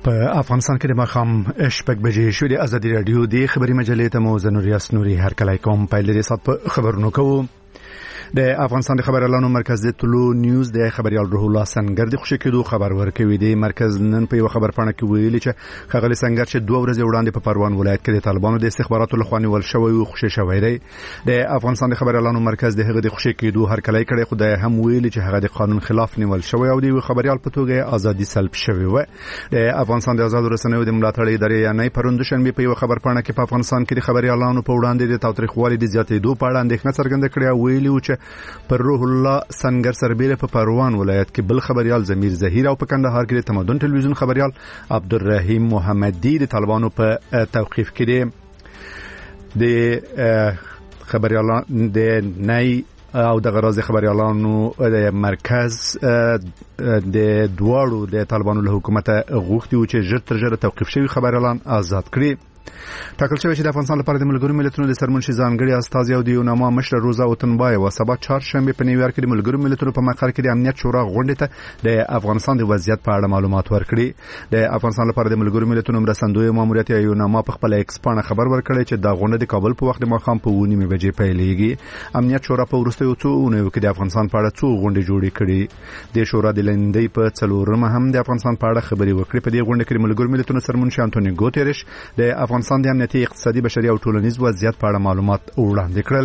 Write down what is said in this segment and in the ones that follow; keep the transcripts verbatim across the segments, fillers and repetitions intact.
په افغانستان کې د مخام شپږ بجې شو د ازادي رادیو د خبري مجلې ته مو زنوریاس نوري هر کله کوم په لري سات خبرونه کوو. د افغانستان د خبر اعلانو مرکز د طلوع نیوز د خبريال روح الله سنگر د خوشی کېدو خبر ورکوي. د مرکز نن په یو خبر پاڼه کې ویلي چې خغلی سنگر چې دوه ورځې وړاندې په پروان ولایت کې د طالبانو د استخباراتو لخوا نیول شوی او خوشی شوی دی. د افغانستان د خبر اعلانو مرکز د هغه د خوشی کېدو هر کله کړي خدای هم ویلي چې هغه د قانون خلاف نیول شوی او د خبريال په توګه ازادي سلب شوی و. د افغانستان د آزاد رسنیو د ملاتړ ادارې یعنی پروندشنبه په یو خبر پاڼه کې په افغانستان کې د خبري اعلانو په وړاندې د تاوتریخوالي د زیاتېدو په اړه اندېښنه څرګنده کړې او ویلي چې پر روح الله سنگر سربېره په پروان ولایت کې بل خبريال زمیر زهیر او په کندهار کې د تمدن ټلویزیون خبريال عبدالرحیم محمدی د طالبانو په توقیف کې دي. د خبريالان د نای او د غراض خبريالانو د مرکز د دواړو د طالبانو له حکومت غوښتي چې ژر تر ژره توقیف شوی خبريالان آزاد کړي. ټاکل شوی چې د افغانستان لپاره د ملګرو ملتونو د سرمنشي ځانګړي استازي او د یوناما مشر روزا وطنبای او سبا چهارشنبه په نیویارک کې د ملګرو ملتونو په مقر کې د امنیت شورا غونډه ته د افغانستان د وضعیت په اړه معلومات ورکړي. د افغانستان لپاره د ملګرو ملتونو مرستندوی ماموریت یوناما په خپل ایکس پاڼه خبر ورکړی چې دا غونډه د کابل په وخت د ماښام په ونیمه بجې پیلېږي. امنیت شورا په وروستیو څو اونیو کې د افغانستان په اړه څو غونډې جوړې کړې. د شورا د لندې په څلورمه هم د افغانستان په اړه خبري وکړې. په دې غونډه کې د ملګرو ملتونو سرمنشي انټونی ګوتریش د افغانستان د امنیتي اقتصادي بشري او ټولنیز وضعیت په اړه معلومات وړاندې کړل.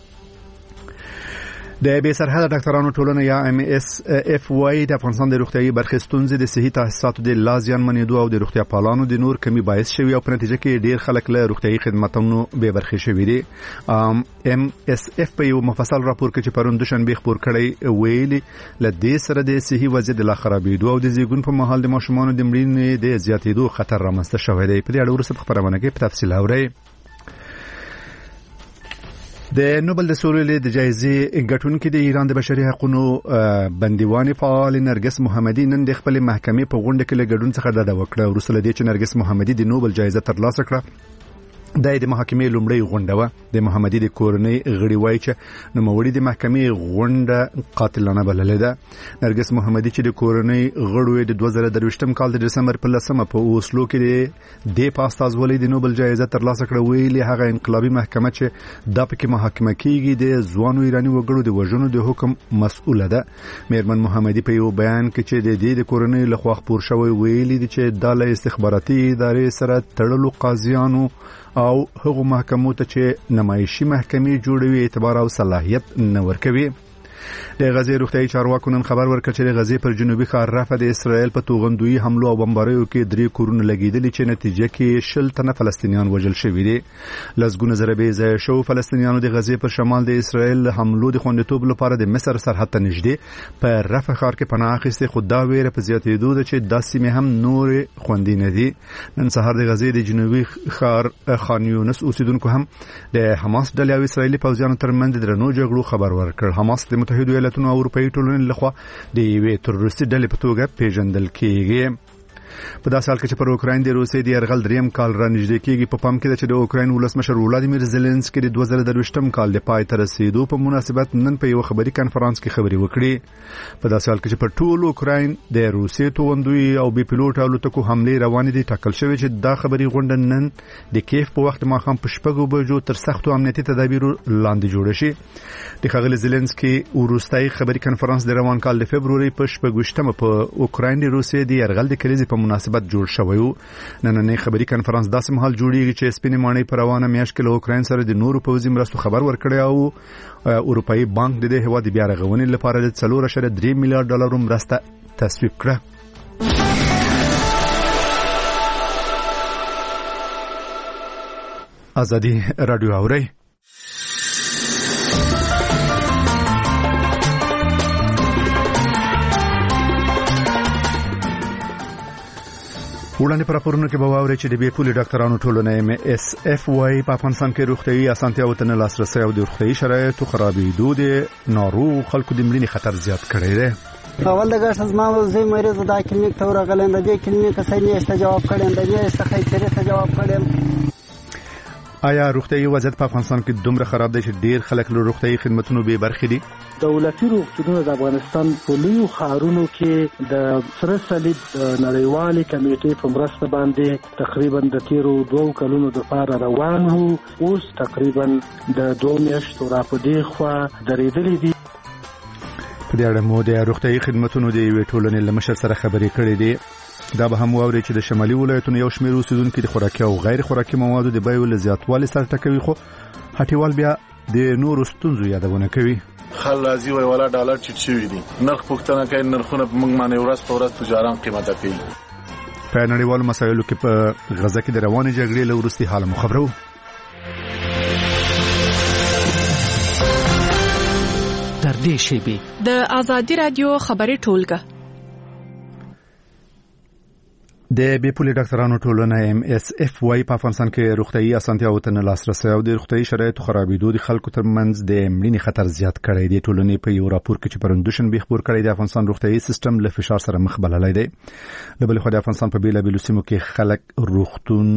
د بې سرحده ډاکټرانو ټولنه یا ام اس اف واي د افغانستان د روغتيایي برخې ستونزې د صحي تاسیساتو د لازیان منیدو او د روغتیا پالانو د نور کمی باعث شوی او په نتیجه کې ډیر خلک له روغتيایي خدماتونو بې برخې شوي دي. ام اس اف په یو مفصل راپور کې چې پرون دوشنبه خبر کړی ویلي ل دې سره د صحي وضعیت د خرابېدو او د زیږون په مهال د ماشومانو د مړینې د زیاتېدو خطر رامنځته شوی دی. په دې اړه ورسره خبرونه کې په تفصیل اورئ. د نوبل د سولې د جایزې ګټونکې د ایران د بشري حقوقو بندیوان فعال نرګس محمدي نن د خپل محکمې په غونډه کې له ګډون څخه ډډه وکړه. وروسته د دې چې نرګس محمدي د نوبل جایزه ترلاسه کړه د دې محکمې لومړی غونډه و. د محمدي د کورنۍ غړي وایي چې نوموړي د محکمې غونډه قاتلانه بللې ده. نرګس محمدي چې د کورنۍ غړو د دوه زره درویشتم کال د دسمبر په لسمه په اوسلو کې د پاستاز ولې د نوبل جایزه ترلاسه کړه ویلي هغه انقلابي محکمه چې د پکې محاکمه کیږي د ځوانو ایرانی وګړو د وژنو د حکم مسؤله ده. میرمن محمدي په یو بیان کې چې د دې د کورنۍ لخوا خبر شوی ویلي دي چې د استخباراتي ادارې سره تړلو قاضیانو او هغه محکمو ته چې نمایشي محکمې جوړوي اعتبار او صلاحیت نه ورکوي. د غزې روغتیايي چارواکو نن خبر ورکړ چې د غزې پر جنوبي ښار رفح د اسرائیل په توغندوی حملو او بمباریو کې درې کورونه لګیدلي چې نتیجه کې شل تنه فلسطینیان وژل شوي دي. لسګونه زره بې ځایه شو فلسطینیانو د غزې پر شمال د اسرائیل حملو د خوندیتوب لپاره د مصر سرحد ته نږدې په رفح ښار کې پناه اخیستې، خو دا ویره په زیاتېدو ده چې دا سیمې هم نور خوندي نه دي. نن سهار د غزې د جنوبي ښار خان یونس اوسیدونکو هم د حماس ډلې او اسرائیلي پوځیانو ترمنځ د درنو جګړو خبر ورکړ. حماس د متحده ایالاتونو او اروپאי ټولنې لخوا د یوې تروریستي ډلې په توګه پیژندل کیږي. په داسې حال کې چې پر اوکراین د روسیې د یرغل دریم کال را نږدې کېږي، په پام کې ده چې د اوکراین ولسمشر ولادیمیر زيلنسکي د دوه زره درویشتم کال د پای ته رسیدو په مناسبت نن په یو خبري کانفرنس کې خبري وکړي. په داسې حال کې چې پر ټول اوکراین د روسیې توغندوی او بي پيلوټ الوتکو حمله روانې دي، ټاکل شوی چې دا خبري غونډه نن د کیف په وخت ماښام په شپږو بجو تر سختو امنیتي تدابیرو لاندې جوړ شي. د خغلی زيلنسکي وروستۍ خبري کانفرنس د روان کال د فبرवरी په شپږویشتمه په اوکراین د روسیې د یرغل د کلیزې په مناسبت جوړ شوی و. نننۍ خبري کانفرنس داسې مهال جوړیږي چې سپینې ماڼۍ پر روانه میاشت کې له اوکراین سره د نورو پوځي مرستو خبر ورکړی او اروپאי بانک د دې هیواد بیا رغونې لپاره د څلور اعشاریه درې میلیارډ ډالر مرسته تصویب کړه. ازادي رادیو اوري. وړاندې پر خبرونو کې به واوري چې د بي پولي ډاکټرانو ټولنه ام اس اف واي په افغانستان کې روغتيایي اسانتیاوو ته نه لاسرسي او د روغتيایي شرایطو خرابېدو د ناروغ خلکو د مړینې خطر زیات کړی دی. اول د ګټ زما زوی مریض د کلینیک ته ورغلم، د دې کلینیک څخه یې ست جواب کړم، د دې څخه یې ته جواب کړم. آیا روغتیايي وضعیت په افغانستان کې دومره خراب دی چې ډیر خلک له روغتیايي خدماتو بې برخې دي؟ دولتي روغتونونه د افغانستان په لویو ښارونو کې د سره صلیب نړیوالې کمیټې په مرسته باندې تقریبا د تیرو دوو کلونو دپاره روان وو، اوس تقریبا د دوه میاشتو راپدې خوا درېدلې دي. په دې اړه مو د روغتیايي خدماتو د یوې ټولنې له مشر سره خبرې کړې دي. دا به هم واوري چې د شمالي ولایتونو یو شمېر اوسیدونکو د خوراکي او غیر خوراکي موادو د بیو له زیاتوالي سره ټکوي، خو هټیوال بیا د نورو ستونزو یادونه کوي. خل راځي وای ولا ډالر چټ شوی دي، نرخ پوښتنه کوي، نرخونه موږ باندې ورځ په ورځ تجاران قیمته کوي. په نړیوالو مسایلو کې په غزه کې د روانې جګړې له وروستي حال مو خبرو. تر دې شیبې د آزادي رادیو خبري ټولګه د بیپولي ډاکټرانو ټولنه ایم اس اف وايي په افغانستان کې روغتيايي اسانتیاوو ته نه لاسرسي او د روغتيايي شرایطو خرابېدو د خلکو ترمنځ د مړینې خطر زیات کړی دی. ټولنې په یو راپور کې چې پرندوشن به خبر کړی دی افغانستان روغتيايي سیستم له فشار سره مخ بللی دی. د بل خو د افغانستان په بیلابیلو سیمو کې خلک روغتون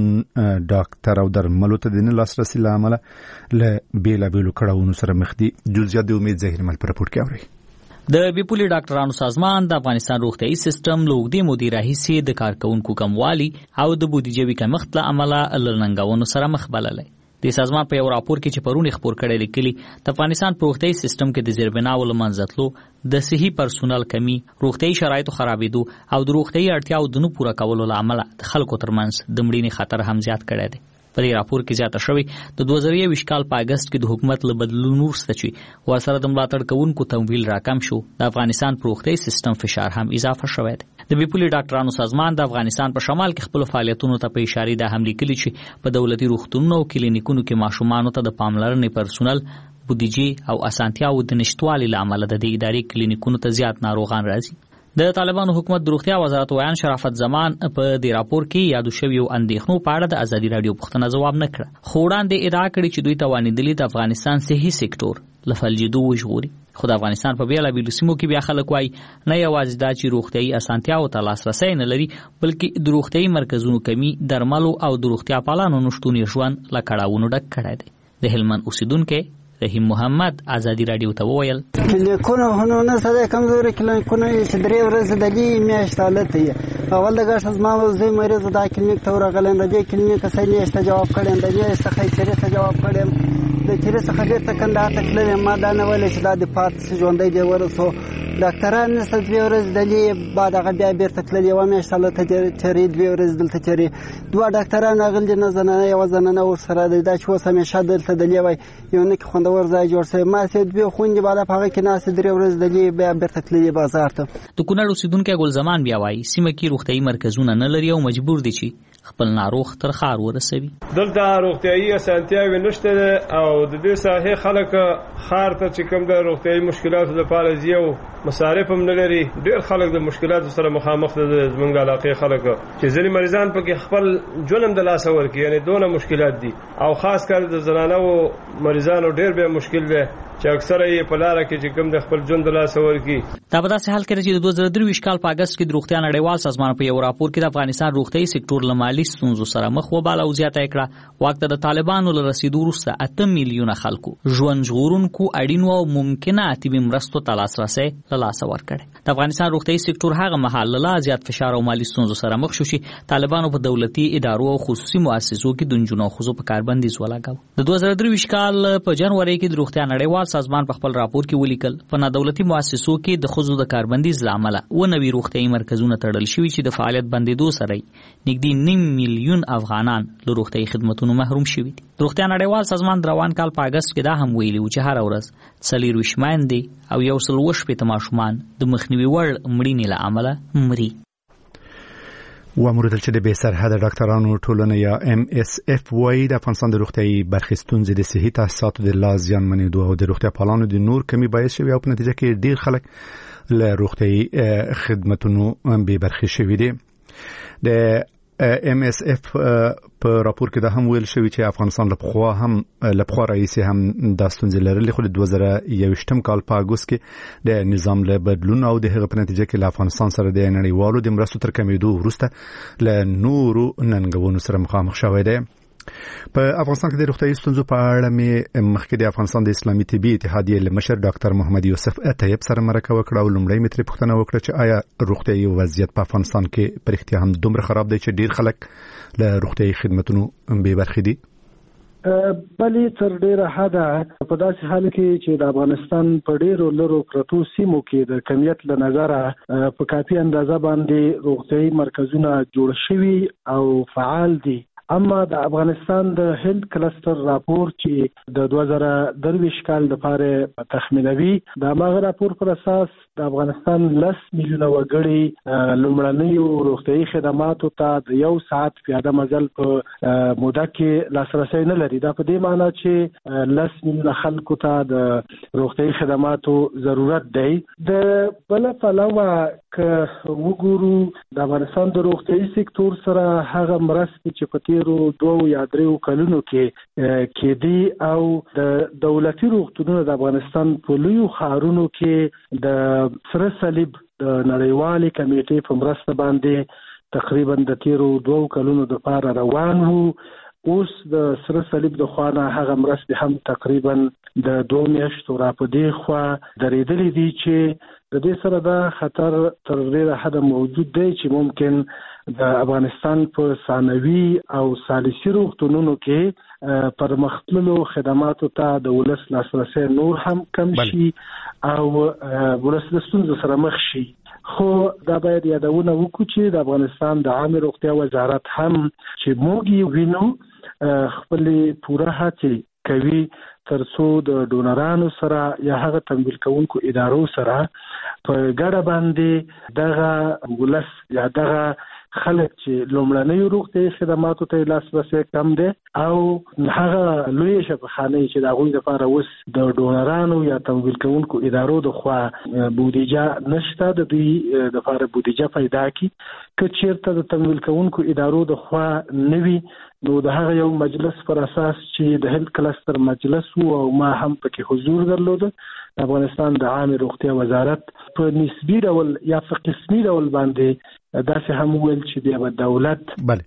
ډاکټر او درملو ته د نه لاسرسي له امله له بیلابیلو کړهونو سره مخ دي. جزئیات د امید ظاهر مل پر راپور کې اوري. د بیپولي ډاکټرانو سازمان د افغانستان روغتيايي سیستم له اوږدې مودې راهیسې د کارکونکو کموالي او د بودیجوي کمښت له امله له ننګونو سره مخ بللی. د سازمان په یو راپور کې چې پرون خبر کړی لیکلي د افغانستان په روغتيايي سیستم کې د زیربناو له منځ تلو، د صحي پرسونل کمی، روغتيايي شرایطو خرابېدو او د روغتيايي اړتیاو د نه پوره کولو له امله د خلکو ترمنځ د مړینې خطر هم زیات کړی دی. په دې راپور کې زیاته شوی د دوه زره یو کال په اگست کې د حکومت له بدلون وروسته چې ورسره د ملاتړ کوونکو تمویل راکم شو، د افغانستان په روغتيايي سیستم فشار هم اضافه شوی دی. د بیپولي ډاکټرانو سازمان د افغانستان په شمال کې خپل فعالیتونو ته په اشاره د هم لیکلي چې په دولتي روغتونونو او کلینیکونو کې ماشومانو ته د پاملرنې پرسونل، بودیجې او اسانتیاو د نشټوالي له امله د دې ادارې کلینیکونو ته زیات ناروغان راځي. د طالبانو حکومت د روغتیا وزارت ویان شرافت زمان په دې راپور کې یادو شویو اندېښنو په اړه د ازادي رادیو پوښتنه ځواب نه کړ، خو وړاندې ادعا کړې چې دوی توانېدلي د افغانستان صحي سکتور له فلجېدو وژغوري. خو د افغانستان په بیلابیلو سیمو کې بیا خلک وایي نه یوازې دا چې روغتیايي اسانتیاو ته لاسرسی نه لري، بلکې د روغتیايي مرکزونو کمی، درملو او د روغتیا پالانو نشتون یې ژوند له کړاوونو ډک کړی دی. د هلمند اوسیدونکی رحیم محمد آزادی رادیو ته وویل کلینیکونه هنونه سره کمزوري کلینیکونه چې درې ورځې د دې میاشت حالت یې اول د ګاش زما زوی مریض د کلینیک ته ورغلم، د دې کلینیک څخه میاشت جواب کړم، د دې څخه یې څه جواب کړم، د تیرې څخه ډېر تکندار تکلم ما دا نه ویل چې دا د پات ژوندۍ دی ورسو ډاکټران نسته دوه ورځې د دې بعد هغه بیا بیرته تللي یوه میاشت حالت تیرې دوه ورځې دلته تیرې دوه ډاکټران راغلي نه زنانه یوه زنانه ورسره دی، دا چې اوس همیشه دلته دلې وای یو نه کې خوندور ځای جوړ شوی، ما چې دوه خوندې بالا په هغه کې ناستې درې ورځې دلې بیا بیرته تللي بازار ته. د کونړ اوسیدونکی ګلزمان بیا وایي سیمه کې روغتیايي مرکزونه نه لري او مجبور دي چې خپل ناروغ تر ښار ورسوي. دلته روغتیايي اسانتیاوې نشته او د دې ساحې خلک ښار ته چې کوم د روغتیايي مشکلاتو لپاره ځي او مصارف هم نه لري. ډېر خلک د مشکلاتو سره مخامخ دي. زمونږ علاقې خلک چې ځینې مریضان پکې خپل ژوند هم د لاسه ورکوي، یعنې دونه مشکلات دي او خاص کر د زنانو مریضانو ډېر به مشکل دی چې اکثره یې په لاره کې چې کوم د خپل ژوند د لاسه ورکوي. دا په داسې حال کې چې د دوه زره درویشت کال په اګست کې د روغتیا نړیوال سازمان په یو راپور کې د افغانستان روغتیايي سکتور له مالي ستونزو سره مخ وباله او زیاته یې کړه. واک ته د طالبانو له رسېدو وروسته اته میلیونه خلکو ژوند ژغورونکو اړینو او ممکنه طبي مرستو ته لاسرسی له لاسه ورکړی. د افغانستان روغتیايي سکتور هغه مهال له لا زیات فشار او مالي ستونزو سره مخ شو چې طالبانو په دولتي ادارو او خصوصي مؤسسو کې د نجونو او ښځو په کار بندیز ولګاوه. د دوه زره درویشت کال په جنوري کې د روغتیا نړیوال سازمان په خپل راپور کې ولیکل په نادولتي مؤسسو کې د ښځو د کاربندیز له امله اووه نوي روغتیايي مرکزونه تړل شوي چې د فعالیت بندېدو سره نږدې نیم میلیون افغانان له روغتیايي خدمتونو محروم شوي دي. د روغتیا نړیوال سازمان د روان کال په اګست کې دا هم ویلي و چې هره ورځ څلېرویشت میندې او یو سل اووه شپېته ماشومان د مخنیوي وړ مړینې له امله مري. واموردل چې د بې سرحده ډاکټرانو ټولنه یا ام اس اف وايي د افغانستان د روغتیايي برخې ستونزې د صحي تاسیساتو د لا زیانمنېدو او د روغتیا پالانو د نور کمی باعث شوي او په نتیجه کې ډېر خلک له روغتیايي خدمتونو بې برخې شوي دي. د ام اس اف په راپور کې دا هم ویل شوی چې افغانستان لپخوا هم لپخوا رئیس هم د ستونزې لرلې، خو د دوه زره یوویشتم کال په اګوست کې د نظام له بدلون او د هغه په نتیجه کې له افغانستان سره د نړیوالو د مرستو تر کمېدو وروسته له نورو ننګونو سره مخامخ شوی دی. په افغانستان کې د روغتیايي ستونزو په اړه مې مخکې د افغانستان د اسلامي طبي اتحادیې له مشر ډاکټر محمد یوسف طیب سره مرکه وکړه او لومړی مې ترې پوښتنه وکړه چې آیا روغتیايي وضعیت په افغانستان کې په رښتیا هم دومره خراب دی چې ډیر خلک له روغتیايي خدماتو بې برخې دي؟ بلې تر ډیره حده په داسې حال کې چې د افغانستان په ډیرو لرو پرتو سیمو کې د کمیت له نظره په کافي اندازه باندې روغتیايي مرکزونه جوړ شوي او فعال دي. اما د افغانستان د هند کلستر راپور چې د دوه زره درویشت کال لپاره تخمینوي د هغه راپور پر اساس د افغانستان لس میلیونه وګړي لومړنیو روغتیايي خدماتو ته د یو ساعت پیاده مزل په موده کې لاسرسي نه لري. دا په دې معنی چې لس میلیونه خلکو ته د روغتیايي خدماتو ضرورت دی. د بل پلوه که وګورو د افغانستان د روغتیايي سکتور سره هغه مرستې چې په تیرو دوه یا درې کلونو کې کې دي او د دولتي روغتونونو د افغانستان په لویو ښارونو کې د سره صلیب د نړیوالې کمیټې په مرسته باندې تقریبا د تیرو دوه کلونو د پاره روان وو. اوس د سره صلیب د خوانه هغه مرستې هم تقریبا د دوه میاشتو را په دې خوا درېدلې دي چې د دې سره دا خطر تر ډیره حده موجود دی چې ممکن د افغانستان په ثانوي او ثالثي روغتونونو کې پرمختللو خدماتو ته د ولس لاسرسي نور هم کم شي او ولس د ستونزو سره مخ شي. خو دا باید یادونه وکړو چې د افغانستان د عامه روغتیا وزارت هم چې موږ وینو خپل پوره هڅې کوي ترڅو د ډونرانو سره یا هغه تمویل کوونکو ادارو سره په ګډه باندې دغه ولس یا دغه خلک چې لومړنیو روغتیايي خدماتو ته لاسرسي کم دی او هغه لوی شفاخانه چې د هغوی لپاره اوس د ډونرانو یا تمویل کوونکو ادارو د خوا بودیجه نشته د دوی لپاره بودیجه پیدا کړي. که چیرته د تمویل کوونکو ادارو د خوا نوي نو د هغه یو مجلس پر اساس چې د هند کلستر مجلس وو او ما هم پکې حضور درلود د افغانستان د عامه روغتیا وزارت په نسبی ډول یا په قسمي ډول باندې داسې هم ویل چې د دولت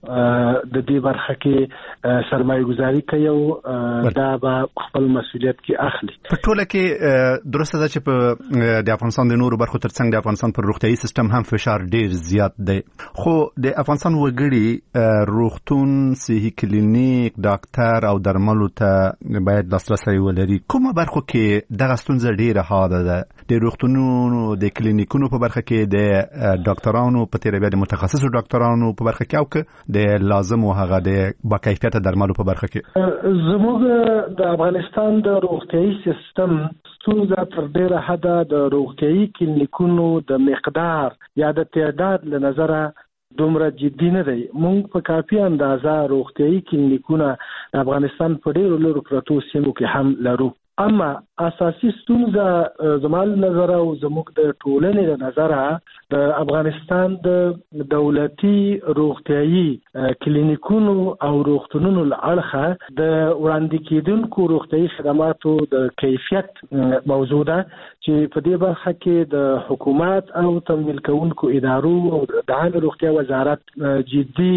د دې برخه کې سرمایه گذاري کوي او دا به خپل مسؤلیت کې اخلي. په ټوله کې درسته ده چې په د افغانستان د نورو برخو ترڅنګ د افغانستان پر روغتیايي سیستم هم فشار ډیر زیات دی. خو د افغانستان وګړي روغتون، صحي کلینیک، ډاکټر او درملو ته باید لاسرسي ولري. کومه برخو کې دغه ستونزه ډیره حاده ده؟ د روغتونونو، د کلینیکونو په برخه کې، د ډاکټرانو په تیر بیا د متخصصو ډاکټرانو په برخه کې او که د لازم او هغه د با کیفیت درملو په برخه کې؟ زموږ د افغانستان د روغتیايي سیستم ستونزه تر ډیره حده د روغتیايي کلینیکونو د مقدار یا د تعداد له نظره دومره جدي نه دی. موږ په کافي اندازه روغتیايي کلینیکونه د افغانستان په ډیرو لرو پرتو سیمو کې هم لرو. اما اساسي ستونزه زموږ نظر او زموږ د ټولنې د نظره د افغانستان د دولتي روغتیايي کلینیکونو او روغتونونو لړخه د وړاندې کېدونکو روغتیايي خدماتو د کیفیت موضوع ده چې په دې برخه کې د حکومت او تمویل کوونکو ادارو او د عامه روغتیا وزارت جدي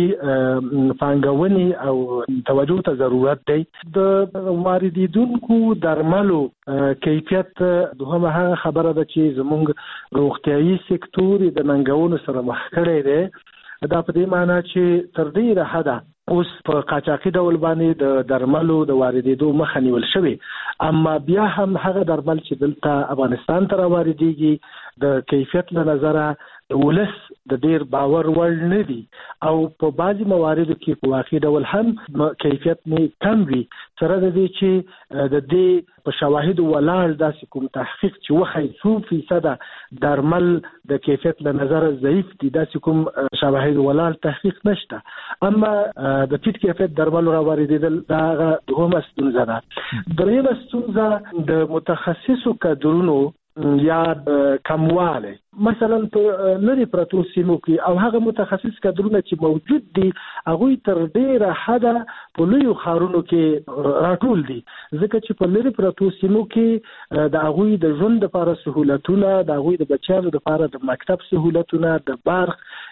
پانګونې او توجه ته ضرورت دی. د واردېدونکو درملو کیفیت دوهمه هغه خبره ده چې زموږ روغتیايي سکتور د ننګونو سره مخ کړی دی. دا په دې معنی چې تر ډیره حده اوس په قاچاقي ډول باندې د درملو د واردېدو مخه نیول شوې، اما بیا هم هغه درمل چې دلته افغانستان ته راواردېږي د کیفیت له نظره ولس د ډیر باور وړ نه دي او په بعضي مواردو کې په واقعي ډول هم کیفیت نه کم وي. سره د دې چې د دې په شواهدو ولاړ داسې کوم تحقیق چې وښیي څو فیصده درمل د کیفیت له نظره ضعیف دي، داسې کوم شواهد ولاړ تحقیق نشته. اما د ټیټ کیفیت درملو راواردېدل دا هغه دوهمه ستونزه ده. درېیمه ستونزه د متخصصو کادرونو یا کمواله، مثلا په لري پرتو سیمو کې او هغه متخصص کادرونه چې موجود دي هغه تر ډیره حده په لویو ښارونو کې راټول دي، ځکه چې په لري پرتو سیمو کې د هغه د ژوند لپاره سہولتونه، د هغه د بچیانو لپاره د مکتب سہولتونه، د برق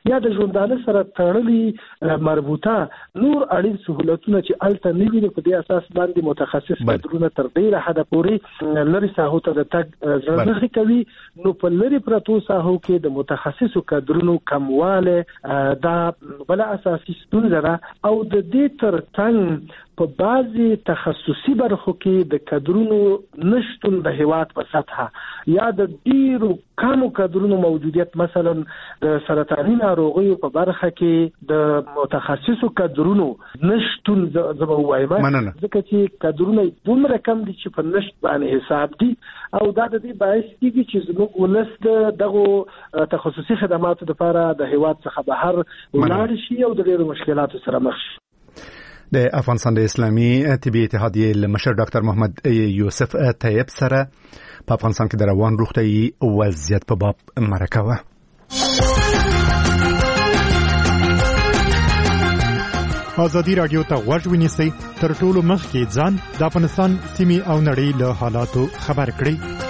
یا د ژوندانه سره تړلي مربوطه نور اړین سہولتونه چې الته نه وي په دې اساس باندې متخصص کادرونه تر ډیره حد پورې لري ساحو ته د تګ ضرورت کوي. نو په لري پرتو ساحو کې د متخصصو کادرونو کمواله دا بل اساسي ستونزه ده او د دې ترڅنګ په بعضي تخصصي برخو کې د کادرونو نشټون د هیواد په سطحه یا د ډیرو کمو کادرونو موجودیت، مثلا د سرطاني ناروغیو په برخه کې د متخصصو کادرونو نشټون زما وایم ځکه چې کادرونه دومره کم دي چې په نشټ باندې حساب دي او دا د دې باعث کیږي چې زموږ ولست دغه تخصصي خدماتو لپاره د هیواد څخه بهر ولاړ شي او د ډیرو مشکلاتو سره مخ شي. د افغانستان د اسلامي طبي اتحادیې لمشر ډاکټر محمد یوسف طیب سره په افغانستان کې د روان روغتیايي وضعیت په باب مرکه وه. ازادي رادیو ته غوږ ونیسئ، تر ټولو مخکې ځان د افغانستان سیمې او نړۍ له حالاتو خبر کړئ.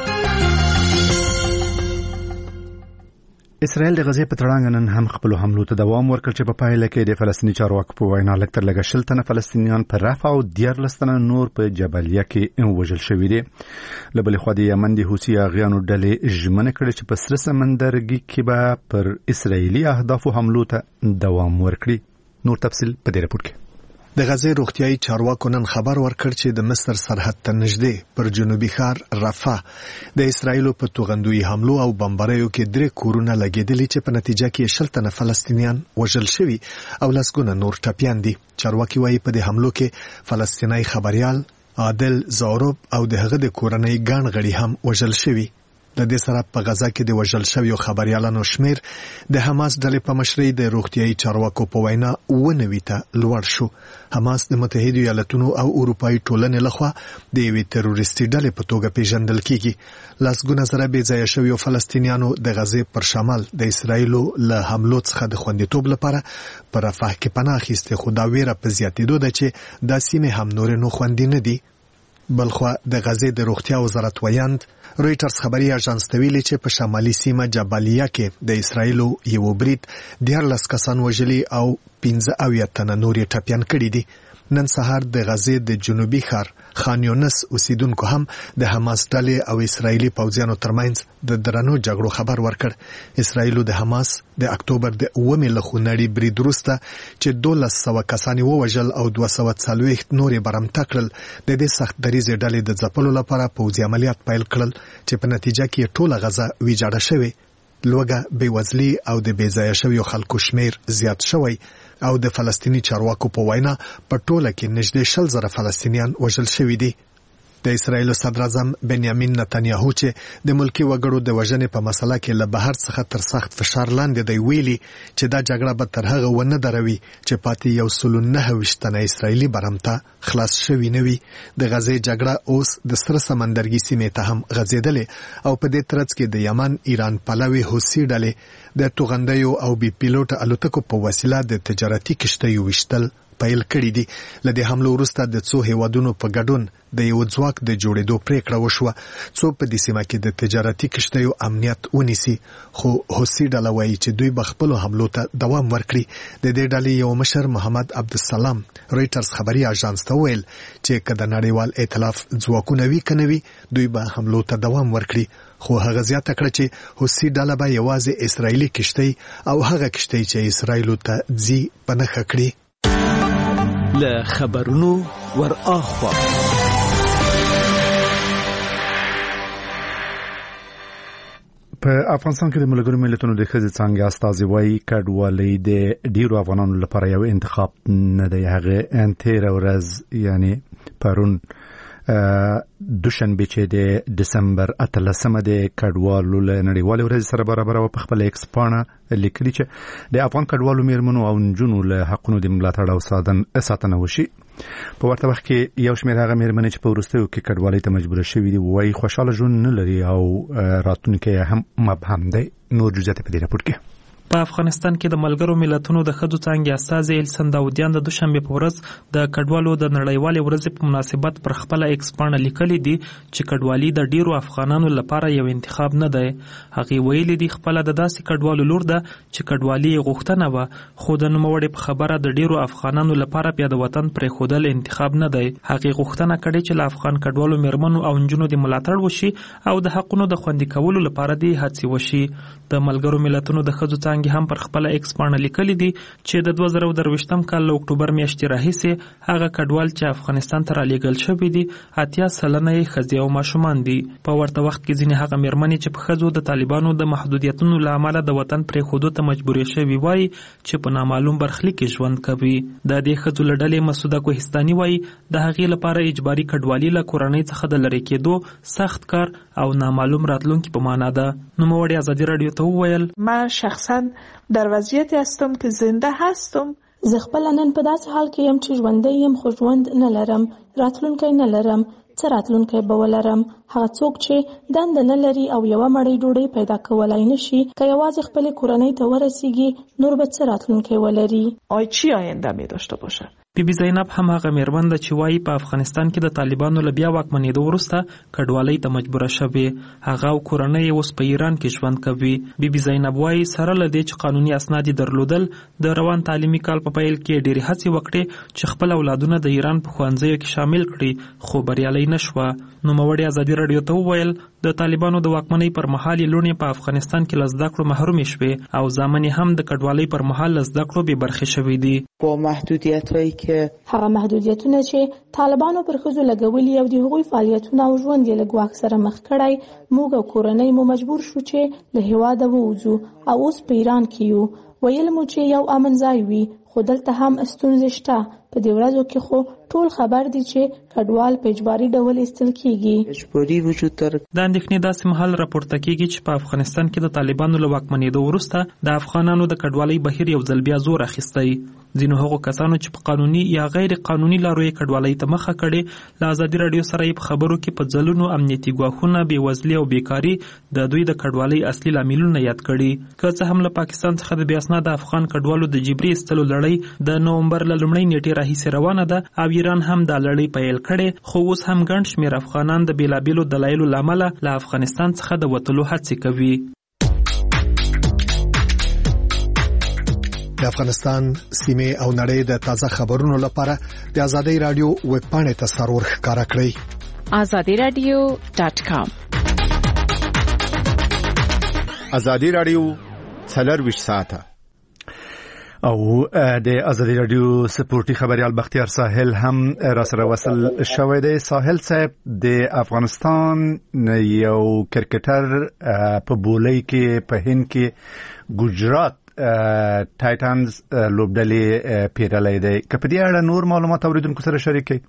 اسرائیل د غزې په تړانګ نن هم خپل حملو ته دوام ورکړ چې په پایله کې د فلسطیني چارواکو په وینا لږ تر لږه شل تنه فلسطینیان په رفح او دیارلس تنه نور په جبلیه کې وژل شوي دي. له بلې خوا د یمن د حوثي اغیانو ډلې ژمنه کړې چې په سره سمندرګي کې به پر اسرائیلي اهدافو حملو ته دوام ورکړي. نور تفصیل په دې راپور کې. د غزې روغتیايي چارواکو نن خبر ورکړ چې د مصر سرحد ته نږدې پر جنوبي ښار رفح د اسرایلو په توغندوی حملو او بمباریو کې درې کورونه لګېدلي چې په نتیجه کې شل تنه فلسطینیان وژل شوي او لسګونه نور ټپیان دي. چارواکي وایي په دې حملو کې فلسطینی خبريال عادل زاروب او د هغه د کورنۍ ګڼ غړي هم وژل شوي. د دې سره په غزا کې د وژل شویو خبريالانو شمیر د حماس ډلې په مشرۍ د روغتیايي چارواکو په وینا ونوي ته لوړ شو. حماس د متحده ایالاتونو او اروپאי ټولنې لخوا د یوې تروریستي ډلې په توګه پیژندل کیږي. لسګونه زره بې ځایه شویو فلسطینیانو د غزې پر شمال د اسرایلو له حملو څخه د خوندیتوب لپاره پر رفح کې پناه اخیسته، خو دا ویره په زیاتېدو ده چې دا سیمې هم نور نو خوندي نه دي. بلخوا د غزې د روغتیا وزارت ویاند رويټرز خبري اژانس ته ویلي چې په شمالي سیمه جبالیه کې د اسرایلو یو برید دیارلس کسان وژلي او پنځه اویا تنه نور ټپیان کړي دي. نن سهار د غزې د جنوبي ښار خان یونس اوسیدونکو هم د حماس ډلې او اسرایلی پوځیانو ترمنځ د درنو جګړو خبر ورکړ. اسرایلو د حماس د اکتوبر د اومې له خونړي برید وروسته چې دولس سوه کسان ووژل او دوه سوه څلوېښت نورې برمته کړل، د دې سخت دریځې ډلې د ځپلو لپاره پوځي عملیات پیل کړل چې په نتیجه کې ټوله غزه ویجاړه شوې. لوږه، بېوزلي او د بې ځایه شویو خلکو شمیر زیات شوی او د فلسطینی چارواکو په وینا په ټوله کې نږدې شل زره فلسطینیان وژل شوي دي. د اسرایل صدر اعظم بنیامین نتنیاهو چې د ملکی وګړو د وژنې په مسله کې له بهر څخه تر سخت فشار لاندې دی ویلي چې دا جګړه به تر هغه ونه دروي چې پاتې یو سل او نهه ویشت تنه اسرایلی برمته خلاص شوي نه وي. د غزې جګړه اوس د سره سمندرګي سیمې ته هم غځېدلې او په دې ترڅ کې د یمن ایران پلوي حوثي ډلې د توغندیو او بي پیلوټ الوتکو په وسیله د تجارتي کشتیو وشتل پیل کړی دي. لدې حملو وروسته د څو هیوادونو په ګډون د یو ځواک د جوړېدو پریکړه وشوه څو په دې سیمه کې د تجارتي کشتیو امنیت ونیسي، خو حوثي ډله وایي چې دوی به خپلو حملو ته دوام ورکړي. د دې ډلې یو مشر محمد عبدالسلام رويټرز خبري اژانس ته ویل چې که د نړیوال ائتلاف ځواکونه وي که نه وي دوی به حملو ته دوام ورکړي، خو هغه زیاته کړه چې حوثي ډله به یوازې اسرایلی کشتۍ او هغه کشتۍ چې اسرایلو ته ځي په نښه کړي. له خبرونو ور اخوا په افغانستان کې د ملګرو ملتونو د ښځې څانګې استازي وایي کډوالۍ د ډیرو افغانانو لپاره یو انتخاب نه دی. هغه تېره ورځ یعنی پرون دوشنبه چې د دسمبر اتلسمه د کډوالو له نړیوالې ورځې سره برابر او په خپل ایکس پاڼه لیکلي چې د افغان کډوالو میرمنو او نجونو له حقونو د ملاتړ او ساتنه وشي. په ورته وخت کې یو شمېر هغه میرمنې چې په وروستیو کې کډوالۍ ته مجبوره شوي دي وایي خوشحاله ژوند نه لري او راتلونکی هم مبهم دی. نور جزئیات په دې راپور کې. په افغانستان کې د ملګرو ملتونو د ښځو څانګې استازي السن داودیان د دوشنبه په ورځ د کډوالو د نړیوالې ورځې په مناسبت پر خپل ایکس پاڼه لیکلي دي چې کډوالي د ډیرو افغانانو لپاره یو انتخاب نه دی. هغه ویلي دي خپل د داسې کډوالو لور ده چې کډوالي غوښتنه و، خو د نوموړي په خبره د ډیرو افغانانو لپاره بیا د وطن پرې خودل انتخاب نه دی. هغه غوښتنه کړې چې له افغان کډوالو میرمنو او نجونو د ملاتړ وشي او د حقونو د خوندي کولو لپاره د هڅې وشي. د ملګرو ملتونو د ښځو څانګې هم پر خپل ایکس پاڼه لیکلي دي چې د دوه زره درویشتم کال له اکتوبر میاشتې راهیسې هغه کډوال چې افغانستان ته رالیږل شوي دي اتیا سلنه یې ښځې او ماشومان دي. په ورته وخت کې ځینې هغه میرمنې چې په ښځو د طالبانو د محدودیتونو له امله د وطن پرېښودو ته مجبورې شوي وایي چې په نامعلوم برخلیک کې ژوند کوي. د دې ښځو له ډلې مسوده کوهستاني وایي د هغې لپاره اجباري کډوالي له کورنۍ څخه د لرې کېدو سخت کار او نامعلوم راتلونکي په معنا ده. نوموړې ازادي راډیو ته وویل من شخصا در وضعیتی هستم که زنده هستم. زه خپل نن په داسې حال کې یم چې ژوندی یم خو ژوند نه لرم، راتلونکی نه لرم. څه راتلونکی به ولرم؟ هغه څوک چې دنده نه لري او یوه مړۍ ډوډۍ پیدا کولای نشي که یوازې خپلې کورنۍ ته ورسیږي نور به څه راتلونکی ولري؟ آیا چی آینده می داشته باشه؟ بی بی زینب هم هغه میرمن ده چې وایي په افغانستان کې د طالبانو له بیا واکمنېدو وروسته کډوالۍ ته مجبوره شوې. هغه او کورنۍ یې اوس په ایران کې ژوند کوي. بی بی زینب وایي سره له دې چې قانوني اسناد یې درلودل د روان تعلیمي کال په پیل کې ډېرې هڅې وکړې چې خپل اولادونه د ایران په ښوونځیو کې شامل کړي خو بریالۍ نه شوه. نوموړې ازادي راډیو ته وویل د طالبانو د واکمنۍ پر مهال یې لوڼې په افغانستان کې له زده کړو محرومې شوې او زامن یې هم د کډوالۍ پر مهال له زده کړو بې برخې شوي دي. با محدودیت‌هایی که هغه محدودیتونه چې طالبانو پر ښځو لګولي او د هغوی فعالیتونه او ژوند یې له ګواښ سره مخ کړی، موږ او کورنۍ مو مجبور شو چې له هېواده ووځو او اوس په ایران کې یو. ویل مو چې یو امن ځای وي خو دلته هم ستونزې شته. په دې ورځو کې خو ټول خبر دي چې کډوال په اجباري ډول ایستل کیږي. اجباري وجود در د اندېښنې داسې مهال راپورته کیږي چې په افغانستان کې د طالبانو له واکمنېدو وروسته د افغانانو د کډوالۍ بهیر یو ځل بیا زور اخیستی. ځینو هغو کسانو چې په قانوني یا غیر قانوني لارو یې کډوالۍ ته مخه کړې له ازادي راډیو سره یې په خبرو کې په ځلونو امنیتي ګواښونه، بېوزلي او بیکاري د دوی د کډوالۍ اصلي لاملونه یاد کړي. که څه هم له پاکستان څخه د بې اسناده افغان کډوالو د جبري ایستلو لړۍ د نومبر له لومړۍ نیټې راهیسې روانه ده او ایران هم دا لړۍ پیل کړې، خو اوس هم ګڼ شمېر افغانان د بېلابېلو دلایلو له امله له افغانستان څخه د وتلو هڅې کوي. د افغانستان سیمې او نړۍ د تازه خبرونو لپاره د ازادي رادیو ویب پاڼې ته سرور ښکارا کړئ azadi radio dot com. ازادي رادیو څلور ساعته او د ازادي رادیو سپورتي خبريال بختیار ساحل هم را سره وصل شوی دی. ساحل صاحب د افغانستان یو کرکټر په بولۍ کې په هند کې ګجرات ټایټنز لوبډلې پیرلې دی. که په دې اړه نور معلومات اوریدونکو سره شریک کړئ.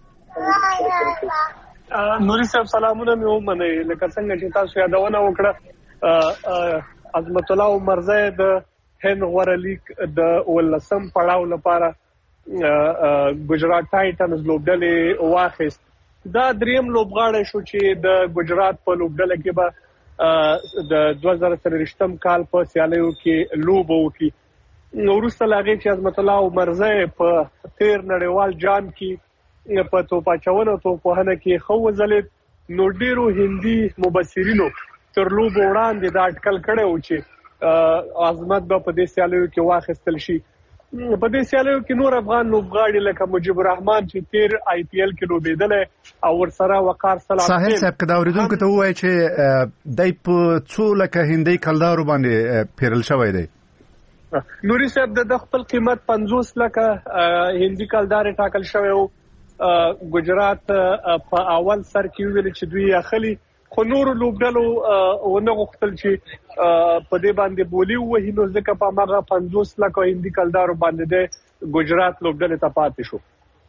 نوري صاحب سلامونه مې ومنئ. لکه څنګه چې تاسو یادونه وکړه عظمت الله عمرزی د هند غوره لیگ د ولسم پړاو لپاره ګجرات ټایټنز لوبډلې واخیست. دا دریم لوبغاړی شو چې د ګجرات په لوبډله کې به د دوه زره څلوېښتم کال په سیالیو کې لوبه وکړي. وروسته له هغې چې عظمت الله عمرزی په تیر نړیوال جام کې په توپ اچونه او توپوهنه کې ښه وځلېد، نو ډېرو هندي مبصرینو تر لوبو وړاندې دا اټکل کړی و چې عظمت به په دې سیالیو کې واخیستل شي. په دې سیالیو کې نور افغان لوبغاړي لکه مجيب الرحمن چې تیر آی پی ایل کې لوبېدلی او ورسره وقار سلام ساحل صاحب که دا اورېدونکو ته ووایي چې دی په څو لکه هندي کلدارو باندې پیرل شوی دی. نوري صاحب د خپل قیمت پنځوس لکه هندي کلدارې ټاکل شوی و. ګجرات په اول سر کې ویل چې دوی اخلي، خو نور لوبډلو ونه غوښتل چې په دې باندې بولی ووهي، نو ځکه په هماغه پنځوس لکه هندي کلدارو باندې د ګجرات لوبډلې ته پاتې شو.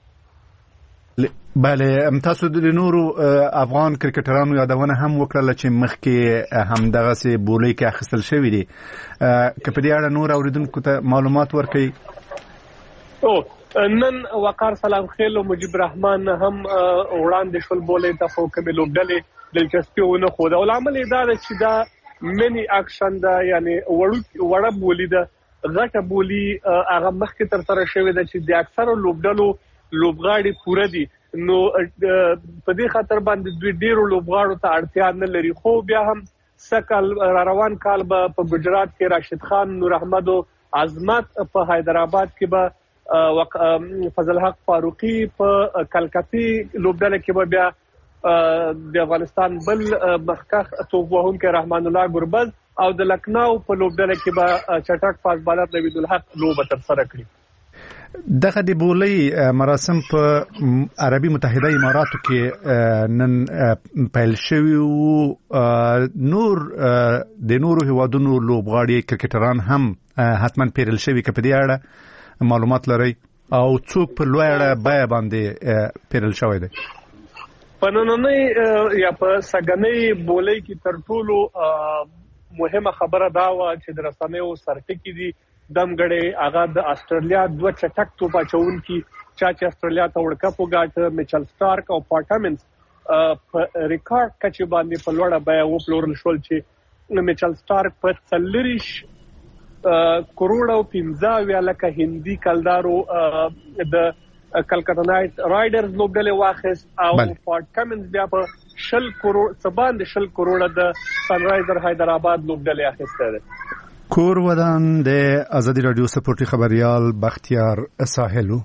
بله، تاسو د نورو افغان کرکټرانو یادونه هم وکړله چې مخکې همدغسې بولۍ کې اخیستل شوي دي. که په دې اړه نور اورېدونکو ته معلومات ورکوي. او نن وقار سلام خیل او مجيب الرحمن هم وړاندې شول بولۍ ته، خو کومې لوبډلې دلچسپي ونه ښوده. او لامل یې دا ده چې دا منی اکشن ده، یعنی وړه بولي ده غټه بولی هغه مخکې تر سره شوې ده چې د اکثرو لوبډلو لوبغاړي پوره دي نو په دې خاطر باندې دوی ډیرو لوبغاړو ته اړتیا نه لري خو بیا هم سکل روان کال به په ګجرات کې راشد خان نور احمد او عظمت په حیدرآباد کې به فضل حق فاروقي په کلکتي لوبډله کې به بیا د افغانستان بل مخکخ توپ وهونکی رحمان الله ګربز او د لکناو په لوبډله کې به چټک فاز بالر نوید الحق لوبه تر سره کړي دغه د بولي مراسم په عربي متحده اماراتو کې نن پیل شوی او نور د نورو هیوادونو لوبغاړي کرکټران هم حتما پیرل شوی کپه دی اړه معلومات لري او څوک په لوی اړه بیا باندې پیرل شوی دی په نننۍ یا په سګنۍ بولۍ کې تر ټولو مهمه خبره دا و چې د رسنیو سرټکی دي دمګړې هغه د استرالیا دوه چټک توپ اچونکي چا چې استرالیا ته ورلډ کپ وګاټه میچل سٹارک او پارټامنز په ریکارډ کچې باندې په لوړه بیا وپلورل شول چې میچل سٹارک په څلریش کروڑ او پنځه ویا لکه هندي کلدارو د کلکتا نایټ رایډرز لوبډله واخیست او پارټامنز بیا په شل کروڑ سباند شل کروڑ د سن رایزر حیدرآباد لوبډله اخیسته ده کور ودان د ازادي رادیو سپورټي خبريال بختیار ساحلو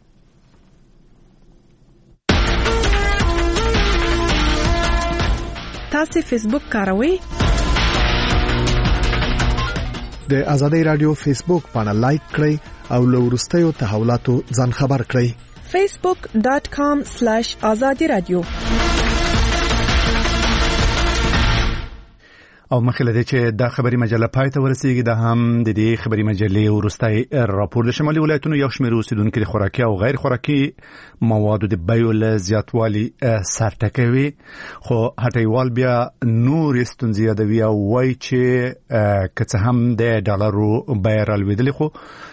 تاسو فیسبوک کاروئ د ازادي رادیو فیسبوک باندې لایک کړئ او له ورستیو تحولاتو ځان خبر کړئ facebook dot com slash azadi radio او مخکې لدې چې دا خبري مجله پای ته ورسیږي دا هم د دې خبري مجلې ورستای راپور د شمالي ولایتونو یو شمېر اوسیدونکو د خوراکي او غیر خوراکي موادو د بیو له زیاتوالي سرټکوي خو هټیوال بیا نور ستونزې یادوي او وایي چې که څه هم د ډالرو بیه رالوېدلې خو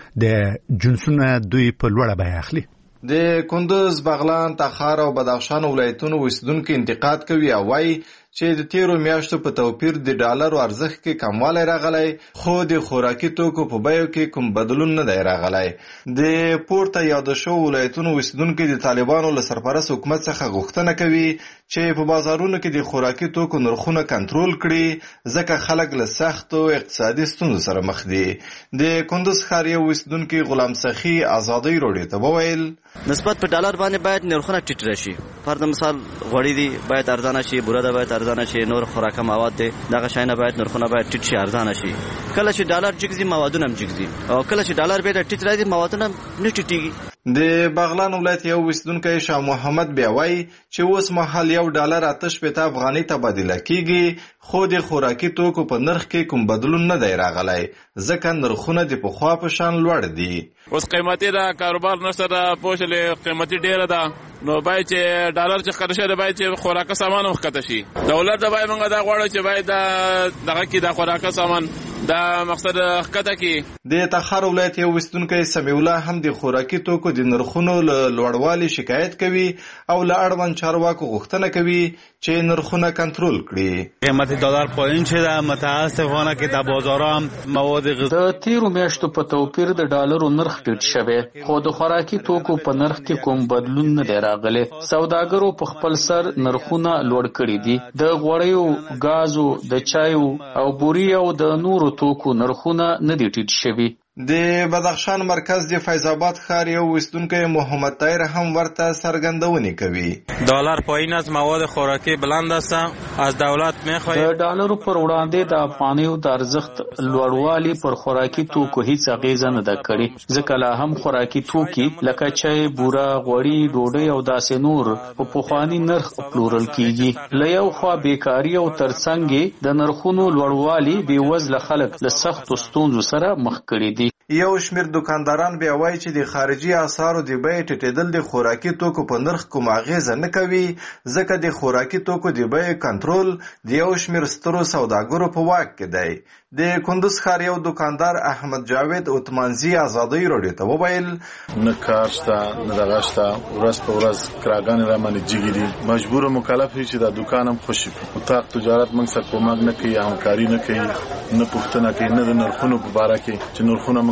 د جنسونه دوی په لوړه بیه اخلي د کندوز بغلان تخار او بدخشان ولایتونو اوسیدونکو انتقاد کوي او وایي چې د تیرو میاشتو په توپیر د ډالرو ارزښت کې کموالی راغلی خو د خوراکي توکو په بیو کې کوم بدلون نه دی راغلی د پورته یاده شوو ولایتونو اوسیدونکي د طالبانو له سرپرست حکومت څخه غوښتنه کوي چې په بازارونو کې د خوراکي توکو نرخونه کنټرول کړي ځکه خلک له سختو اقتصادي ستونزو سره مخ دي د کندوز ښار یو اوسیدونکي غلام سخي ازادي راډیو ته وویل نسبت په ډالر باندې باید نرخونه ټیټ راشي فرض مثال غوړي دي باید ارزانه شي بوره باید ارزانه شي نور خوراکه مواد دي دغه شاینه باید نرخونه باید ټیټ شي ارزانه شي کله چې ډالر جګزي موادونه هم جګزي او کله چې ډالر به ټیټ راځي موادونه نه ټیټيږي د بغلان ولایت یو اوسیدونکی شاه محمد بیاوی چې اوس مهال یو ډالر آتش پته افغاني تبادله کیږي خو د خوراکي توکو په نرخ کې کوم بدلون نه دی راغلی ځکه نرخونه د پخوا په شان لوړ دي اوس قیمتي دا کاروبار نشته دا پوښلې قیمتي ډیره ده نو باید چې ډالر چې ښکته شي باید چې خوراکه سامان هم ښکته شي دولت دا باید موږ دا غواړو چې باید دغه کې د خوراکه سامان دا مقصد ښکته کې د تخار ولایت یو اوسیدونکی سمیع الله هم د خوراکي توکو د نرخونو له لوړوالي شکایت کوي او له اړوند چارواکو غوښتنه کوي چې نرخونه کنټرول کړي قیمت دلار پایین شده متاسفانه که در بازارها هم مواد غذایی د تیرو میاشتو په توپیر د ډالرو نرخ ټیټ شوی خو د خوراکي توکو په نرخ کې کوم بدلون نه دی راغلی سوداګرو په خپل سر نرخونه لوړ کړي دي د غوړیو غازو د چایو او بوري او د نورو توکو نرخونه نه دي ټیټ شوي د بدخشان مرکز د فیض آباد ښار یو اوسیدونکی محمد طاهر هم ورته څرګندونې کوي دلار پایین از مواد خوراکي بلند است از دولت میخواهی د ډالرو پر وړاندې د افغانیو د ارزښت لوړوالي پر خوراکي توکو هیڅ اغیزه نه ده کړې ځکه لا هم خوراکي توکي لکه چای بوره غوړي ډوډۍ او داسې نور په پخواني نرخ پلورل کیږي له یو خوا بیکاري او ترڅنګ د نرخونو لوړوالي بېوزله خلک له سختو ستونزو سره مخ کړي دي یو شمیر دکانداران بیا وایي چې د خارجي اسعارو د بیې ټیټېدل د خوراکي توکو په نرخ کوم اغیزه نه کوي ځکه د خوراکي توکو د بیې کنټرول د یو شمیر سترو سوداګرو په واک کې دی د کندوز ښار یو دکاندار احمد جاوید عثمانزي ازادي راډیو ته وویل نه کار شته نه دغه شته ورځ په ورځ کراګانې را باندې جګې دي مجبور مکلف یو چې دا دکان هم خوشي کړي اتاق تجارت موږ سره کومک نه کوي همکاري نه کوي نه پوښتنه کوي نه د نرخونو په باره کې چې نرخونه موږ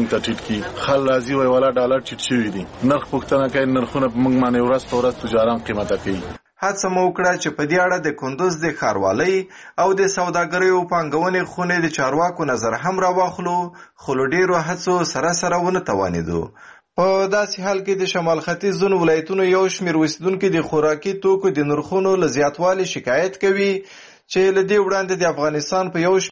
موږ ته ټیټ کی خل راځي وای ولا ډالر ټیټ شوی دی نرخ پښتنه کوي نرخونه موږ باندې ورځ په ورځ تجاران قیمته کوي. هڅه مو وکړه چې په دې اړه د کندوز د ښاروالۍ او د سوداګرۍ او پانګونې خونې د چارواکو نظر هم راواخلو خو له ډېرو هڅو سره سره ونه توانېدو. په داسې حال کې د شمال ختیځ ځینو ولایتونو یو شمېر اوسېدونکي د خوراکي توکو د نرخونو له زیاتوالي شکایت کوي چې له دې وړاندې د افغانستان په یو